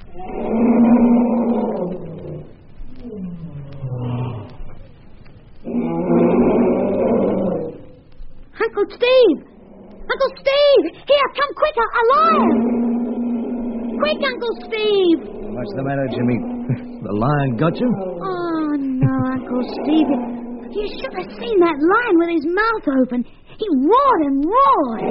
Uncle Steve! Uncle Steve! Here, come quicker! A lion! Quick, Uncle Steve! What's the matter, Jimmy? The lion got you? Oh, no, Uncle Steve. You should have seen that lion with his mouth open. He roared and roared.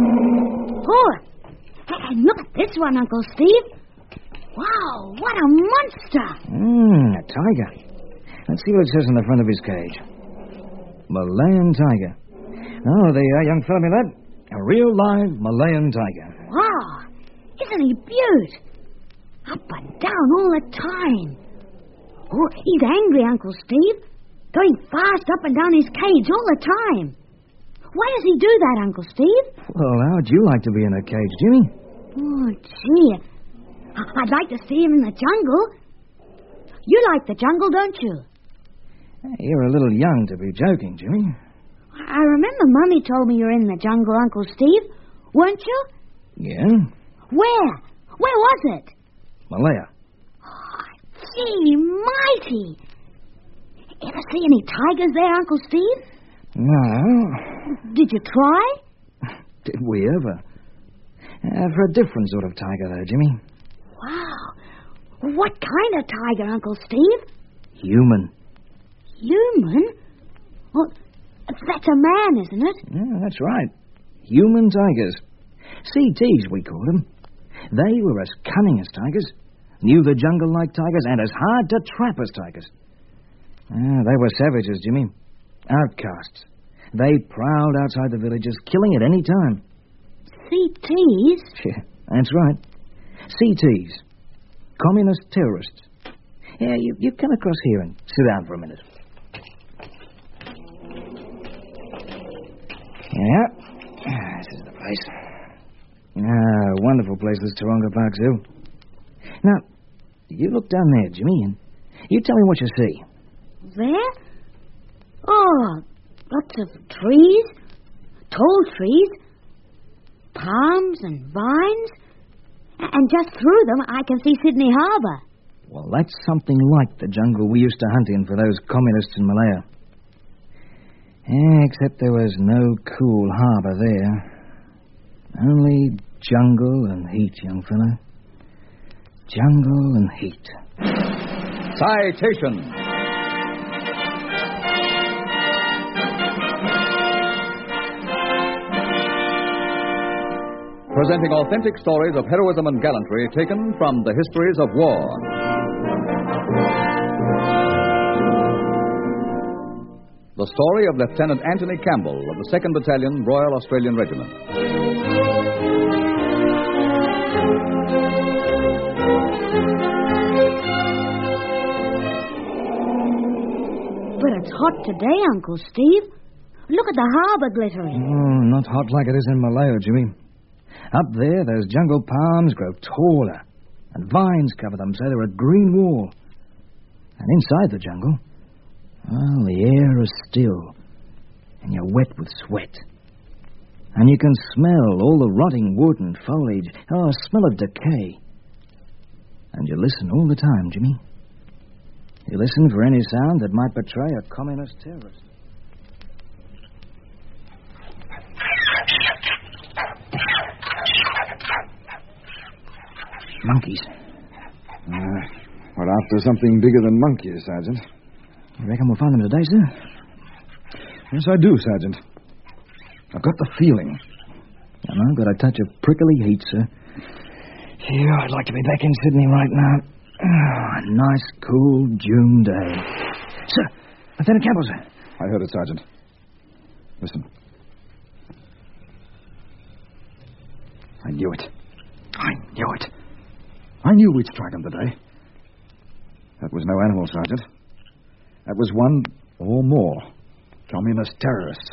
Oh, and look at this one, Uncle Steve. Wow, what a monster. A tiger. Let's see what it says on the front of his cage. Malayan tiger. Oh, there you are, young fellow, me lad. A real live Malayan tiger. Wow, isn't he beaut? Up and down all the time. Oh, he's angry, Uncle Steve. Going fast up and down his cage all the time. Why does he do that, Uncle Steve? Well, how'd you like to be in a cage, Jimmy? Oh, gee. I'd like to see him in the jungle. You like the jungle, don't you? You're a little young to be joking, Jimmy. I remember Mummy told me you're in the jungle, Uncle Steve. Weren't you? Yeah? Where? Where was it? Malaya. Oh, gee, mighty. Ever see any tigers there, Uncle Steve? No. Did you try? Did we ever? For a different sort of tiger, though, Jimmy. Wow. What kind of tiger, Uncle Steve? Human. Human? Well, that's a man, isn't it? Yeah, that's right. Human tigers. CTs, we called them. They were as cunning as tigers, knew the jungle like tigers, and as hard to trap as tigers. They were savages, Jimmy. Outcasts. They prowled outside the villages, killing at any time. CTs? Yeah, that's right. CTs. Communist terrorists. Yeah, you come across here and sit down for a minute. Yeah. This is the place. Wonderful place, this Taronga Park Zoo. Now, you look down there, Jimmy, and you tell me what you see. There? Oh, lots of trees. Tall trees. Palms and vines. And just through them, I can see Sydney Harbour. Well, that's something like the jungle we used to hunt in for those communists in Malaya. Except there was no cool harbour there. Only jungle and heat, young fellow. Jungle and heat. Citation. Presenting authentic stories of heroism and gallantry taken from the histories of war. The story of Lieutenant Anthony Campbell of the 2nd Battalion, Royal Australian Regiment. But it's hot today, Uncle Steve. Look at the harbour glittering. Oh, not hot like it is in Malaya, Jimmy. Up there, those jungle palms grow taller, and vines cover them so they're a green wall. And inside the jungle, well, the air is still, and you're wet with sweat. And you can smell all the rotting wood and foliage. Oh, a smell of decay. And you listen all the time, Jimmy. You listen for any sound that might betray a communist terrorist. Monkeys. We're after something bigger than monkeys, Sergeant. You reckon we'll find them today, sir? Yes, I do, Sergeant. I've got the feeling. And I've got a touch of prickly heat, sir. Yeah, I'd like to be back in Sydney right now. Oh, a nice, cool June day. Sir, Lieutenant Campbell, sir. I heard it, Sergeant. Listen. I knew it. I knew we'd strike them today. That was no animal, Sergeant. That was one or more communist terrorists.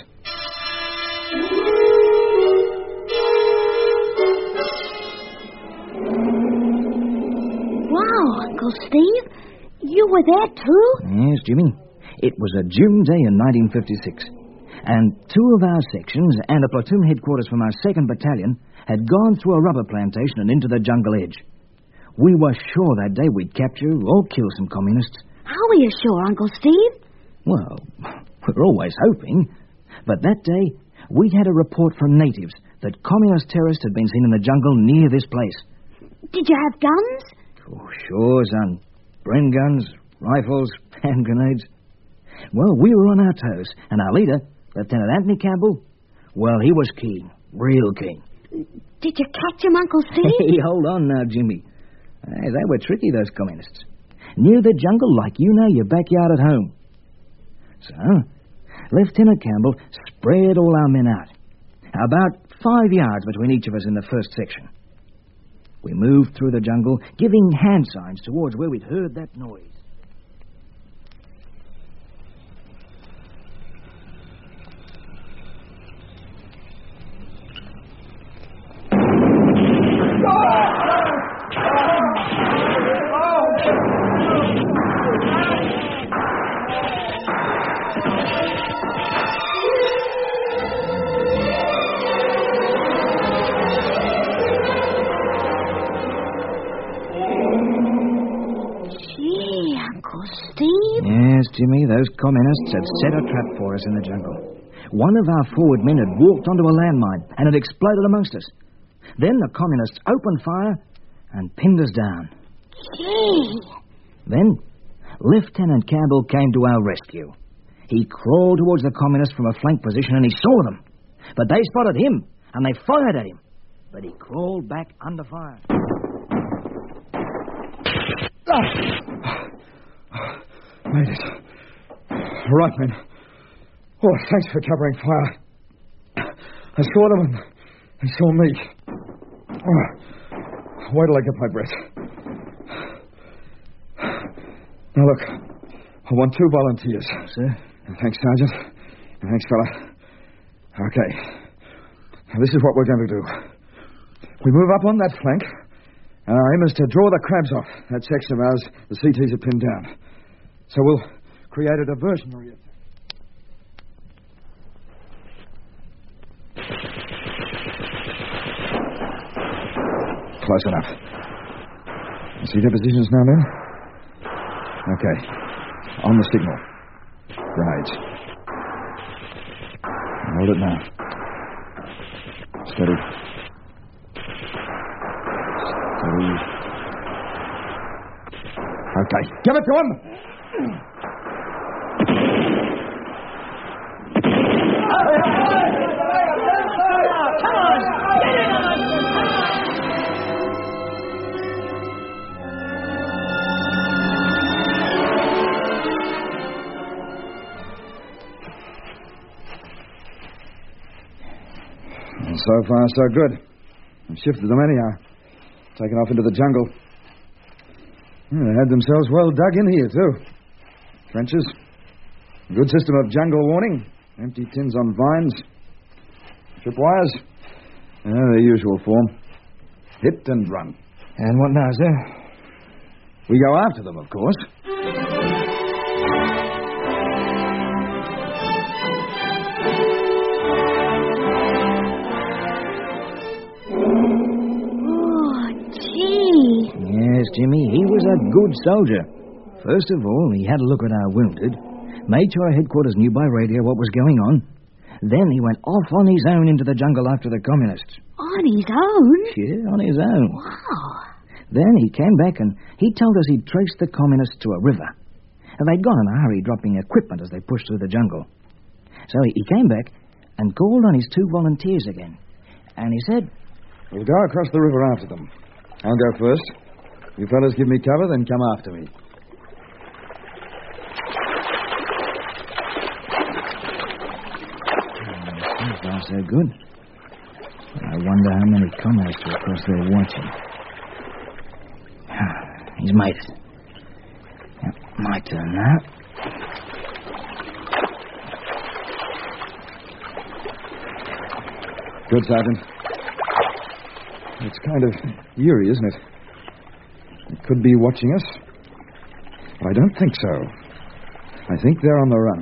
Wow, Uncle Steve. You were there, too? Yes, Jimmy. It was a June day in 1956. And 2 of our sections and a platoon headquarters from our 2nd Battalion had gone through a rubber plantation and into the jungle edge. We were sure that day we'd capture or kill some communists. How were you sure, Uncle Steve? Well, we're always hoping. But that day, we had a report from natives that communist terrorists had been seen in the jungle near this place. Did you have guns? Oh, sure, son. Bren guns, rifles, hand grenades. Well, we were on our toes, and our leader, Lieutenant Anthony Campbell, well, he was keen, real keen. Did you catch him, Uncle Steve? Hey, hold on now, Jimmy. They were tricky, those communists. Knew the jungle like you know your backyard at home. So, Lieutenant Campbell spread all our men out. About 5 yards between each of us in the first section. We moved through the jungle, giving hand signs towards where we'd heard that noise. Yes, Jimmy, those communists had set a trap for us in the jungle. One of our forward men had walked onto a landmine and had exploded amongst us. Then the communists opened fire and pinned us down. Gee. Then Lieutenant Campbell came to our rescue. He crawled towards the communists from a flank position and he saw them. But they spotted him and they fired at him. But he crawled back under fire. Made it. Right, men. Oh, thanks for covering fire. I saw them and they saw me. Oh, wait till I get my breath. Now, look. I want 2 volunteers. Sir? Thanks, Sergeant. Thanks, fella. Okay. Now, this is what we're going to do. We move up on that flank, and our aim is to draw the crabs off that section of ours the CTs have pinned down. So we'll create a diversionary attack. Close enough. You see their positions now, men? Okay. On the signal. Grenades. Hold it now. Steady. Steady. Okay. Give it to him! So far, so good. I've shifted them anyhow. Taken off into the jungle. They had themselves well dug in here, too. Trenches. Good system of jungle warning. Empty tins on vines. Tripwires. The usual form. Hit and run. And what now, sir? We go after them, of course. Yes, Jimmy, he was a good soldier. First of all, he had a look at our wounded, made sure our headquarters knew by radio what was going on. Then he went off on his own into the jungle after the communists. On his own? Yeah, on his own. Wow. Then he came back and he told us he'd traced the communists to a river. And they'd gone in a hurry dropping equipment as they pushed through the jungle. So he came back and called on his 2 volunteers again. And he said, "We'll go across the river after them. I'll go first. You fellas give me cover, then come after me." So far, so good. I wonder how many communists are across there watching. He's made it. Yep, my turn now. Good, Sergeant. It's kind of eerie, isn't it? It could be watching us. But I don't think so. I think they're on the run.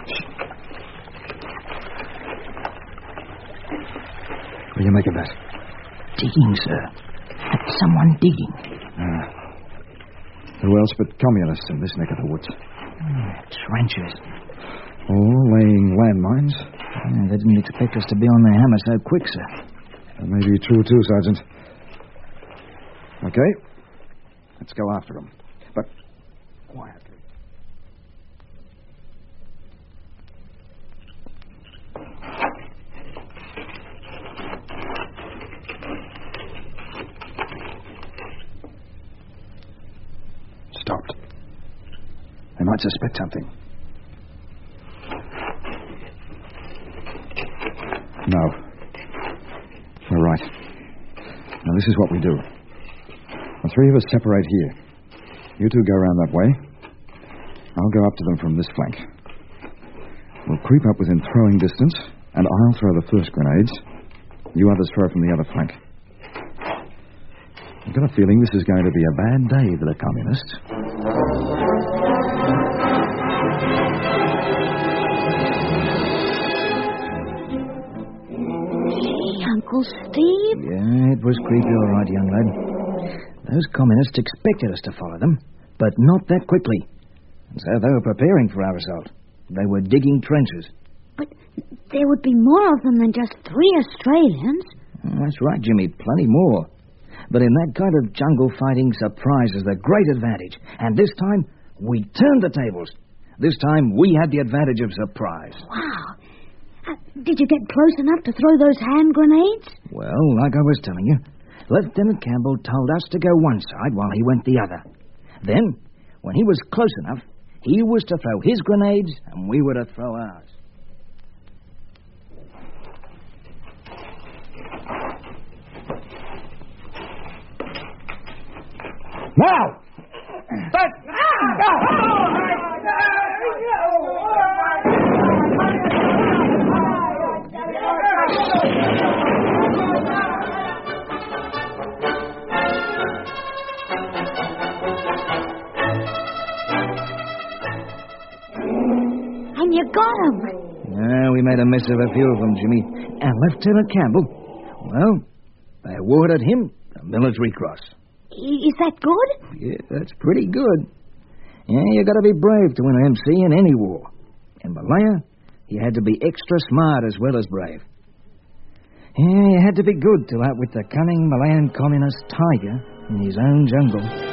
What do you make of that? Digging, sir. Someone digging. Who else but communists in this neck of the woods? Trenches. All laying landmines? They didn't expect us to be on their hammer so quick, sir. That may be true, too, Sergeant. Okay. Let's go after them. But quietly. Stopped. They might suspect something. No. We're right. Now, this is what we do. The three of us separate here. You two go around that way. I'll go up to them from this flank. We'll creep up within throwing distance, and I'll throw the first grenades. You others throw from the other flank. I've got a feeling this is going to be a bad day for the communists. Gee, Uncle Steve. Yeah, it was creepy, all right, young lad. Those communists expected us to follow them, but not that quickly. And so they were preparing for our assault. They were digging trenches. But there would be more of them than just 3 Australians. That's right, Jimmy, plenty more. But in that kind of jungle fighting, surprise is the great advantage. And this time, we turned the tables. This time, we had the advantage of surprise. Wow. Did you get close enough to throw those hand grenades? Well, like I was telling you, Lieutenant Campbell told us to go one side while he went the other. Then, when he was close enough, he was to throw his grenades, and we were to throw ours. Now! And you got them. Yeah, we made a mess of a few of them, Jimmy. And Lieutenant Campbell, well, they awarded him the Military Cross. Is that good? Yeah, that's pretty good. Yeah, you got to be brave to win an MC in any war. In Malaya, you had to be extra smart as well as brave. Yeah, you had to be good to outwit the cunning Malayan communist tiger in his own jungle.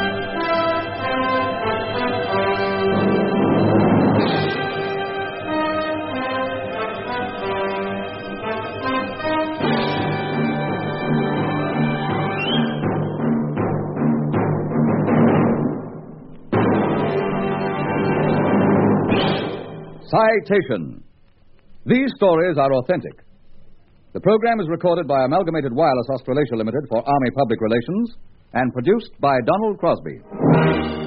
Citation. These stories are authentic. The program is recorded by Amalgamated Wireless Australasia Limited for Army Public Relations and produced by Donald Crosby.